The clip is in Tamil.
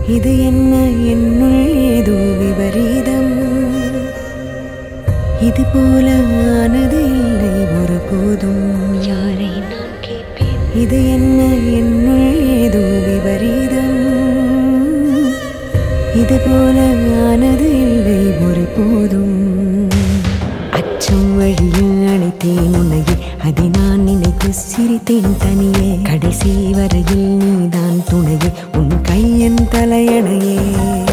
இது என்ன என்னுள் ஏதோ விபரீதம் இது போல ஆனது இல்லை ஒருபோதும் யாரை நான் கேட்பேன் இது என்ன என்னுள் ஏதோ விபரீதம் இது போல ஆனது இல்லை ஒருபோதும் அச்சம் வழியில் அழைத்தேன் உன்னையே அதை நான் நினைத்து சிரித்தேன் தனியே கடைசி வரையில் நீதான் துணையே உன் கையின் தலையணையே